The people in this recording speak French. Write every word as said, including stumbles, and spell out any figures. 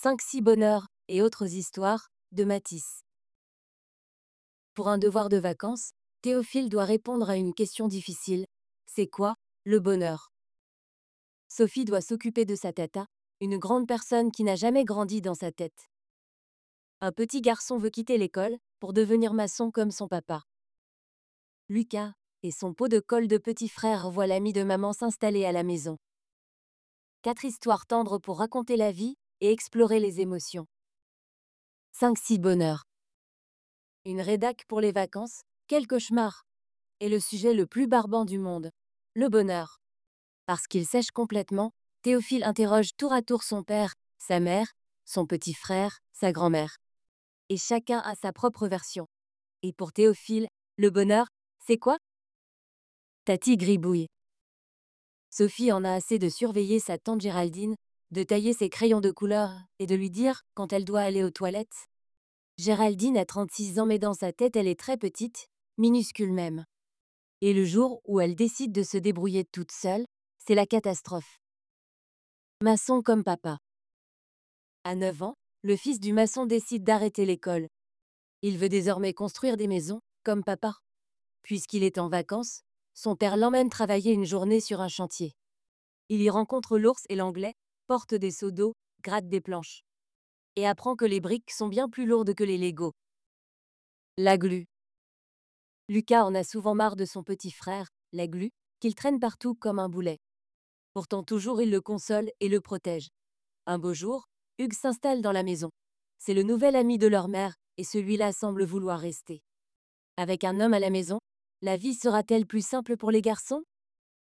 cinq six bonheurs et autres histoires de Matisse. Pour un devoir de vacances, Théophile doit répondre à une question difficile. C'est quoi le bonheur? Sophie doit s'occuper de sa tata, une grande personne qui n'a jamais grandi dans sa tête. Un petit garçon veut quitter l'école pour devenir maçon comme son papa. Lucas et son pot de colle de petit frère voient l'ami de maman s'installer à la maison. Quatre histoires tendres pour raconter la vie et explorer les émotions. cinq six bonheurs. Une rédac pour les vacances, quel cauchemar! Et le sujet le plus barbant du monde, le bonheur. Parce qu'il sèche complètement, Théophile interroge tour à tour son père, sa mère, son petit frère, sa grand-mère. Et chacun a sa propre version. Et pour Théophile, le bonheur, c'est quoi? Tati gribouille. Sophie en a assez de surveiller sa tante Géraldine, de tailler ses crayons de couleur et de lui dire quand elle doit aller aux toilettes. Géraldine a trente-six ans mais dans sa tête elle est très petite, minuscule même. Et le jour où elle décide de se débrouiller toute seule, c'est la catastrophe. Maçon comme papa. À neuf ans, le fils du maçon décide d'arrêter l'école. Il veut désormais construire des maisons, comme papa. Puisqu'il est en vacances, son père l'emmène travailler une journée sur un chantier. Il y rencontre l'ours et l'anglais, porte des seaux d'eau, gratte des planches. Et apprend que les briques sont bien plus lourdes que les Legos. La glu. Lucas en a souvent marre de son petit frère, la glu, qu'il traîne partout comme un boulet. Pourtant toujours il le console et le protège. Un beau jour, Hugues s'installe dans la maison. C'est le nouvel ami de leur mère, et celui-là semble vouloir rester. Avec un homme à la maison, la vie sera-t-elle plus simple pour les garçons?